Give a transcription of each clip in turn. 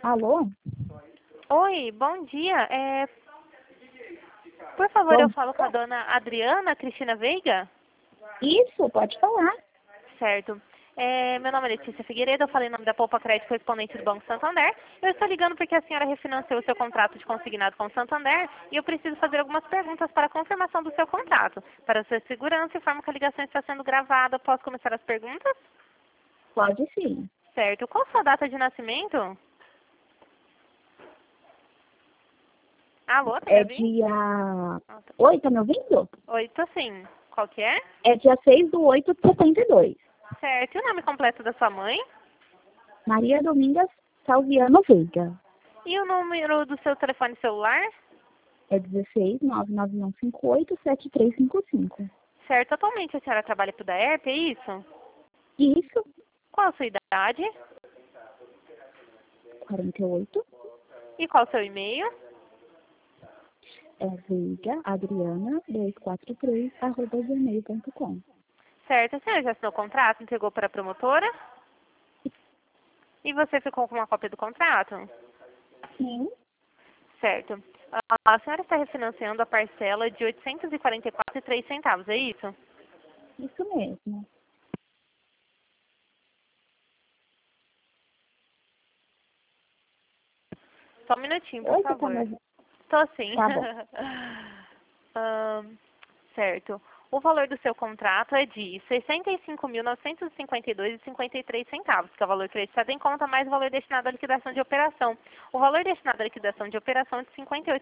Alô? Oi, bom dia. Por favor, Bom eu falo com a dia. dona Adriana Cristina Veiga? Isso, pode falar. Certo. Meu nome é Letícia Figueiredo, eu falei em nome da Poupa Crédito Correspondente do Banco Santander. Eu estou ligando porque a senhora refinanciou o seu contrato de consignado com o Santander e eu preciso fazer algumas perguntas para a confirmação do seu contrato. Para sua segurança, informo que a ligação está sendo gravada. Posso começar as perguntas? Pode sim. Certo. Qual a sua data de nascimento? Alô, tá me É ouvindo? dia... Ah, tá. Oi, tá me ouvindo? Oi, tô sim. Qual que é? É dia 6/8/72. Certo. E o nome completo da sua mãe? Maria Domingas Salviano Veiga. E o número do seu telefone celular? É 16 991587355. Certo. Atualmente a senhora trabalha para o DAERP, é isso? Isso, Qual a sua idade? 48. E qual o seu e-mail? É Veiga Adriana 243@gmail.com. Certo. A senhora já assinou o contrato, entregou para a promotora? E você ficou com uma cópia do contrato? Sim, Certo. A senhora está refinanciando a parcela de R$ 844,03, é isso? isso mesmo. Só um minutinho, por Oi, você tá me favor. ouvindo? Tô sim. Tá bom. Certo. O valor do seu contrato é de R$ 65.952,53, que é o valor creditado em conta, mais o valor destinado à liquidação de operação. O valor destinado à liquidação de operação é de R$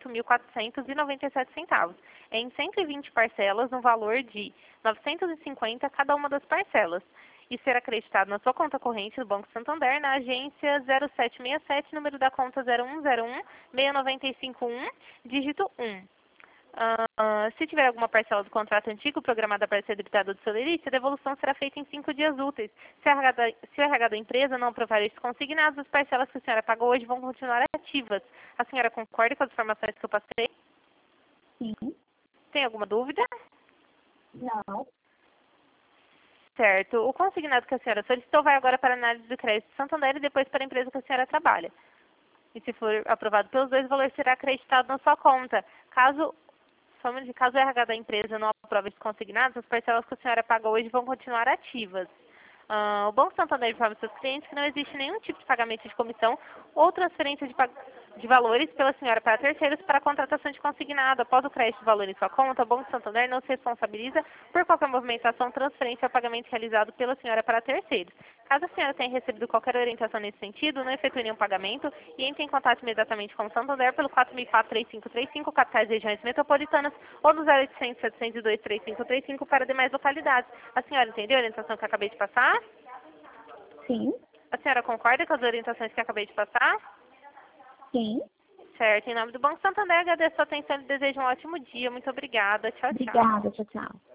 58.497, em 120 parcelas, no valor de R$ 950 cada uma das parcelas. E será acreditado na sua conta corrente do Banco Santander, na agência 0767, número da conta 0101-695-1, dígito 1. Se tiver alguma parcela do contrato antigo programada para ser debitada do seu limite, a devolução será feita em 5 dias úteis. Se o RH da empresa não aprovar estes consignados, as parcelas que a senhora pagou hoje vão continuar ativas. A senhora concorda com as informações que eu passei? Sim. Tem alguma dúvida? Não. Certo. O consignado que a senhora solicitou vai agora para a análise do crédito de Santander e depois para a empresa que a senhora trabalha. E se for aprovado pelos dois, o valor será acreditado na sua conta. Caso o RH da empresa não aprove esses consignados, as parcelas que a senhora paga hoje vão continuar ativas. O Banco Santander informa seus clientes que não existe nenhum tipo de pagamento de comissão ou transferência de valores pela senhora para terceiros para a contratação de consignado. Após o crédito de valor em sua conta, o Banco Santander não se responsabiliza por qualquer movimentação, transferência ou pagamento realizado pela senhora para terceiros. Caso a senhora tenha recebido qualquer orientação nesse sentido, não efetue nenhum pagamento e entre em contato imediatamente com o Santander pelo 4004-3535, capitais e regiões metropolitanas, ou no 0800-702-3535 para demais localidades. A senhora entendeu a orientação que eu acabei de passar? Sim, A senhora concorda com as orientações que eu acabei de passar? sim. Certo. Em nome do Banco Santander, agradeço a sua atenção e desejo um ótimo dia. Muito obrigada. Tchau, tchau. Obrigada, tchau, tchau.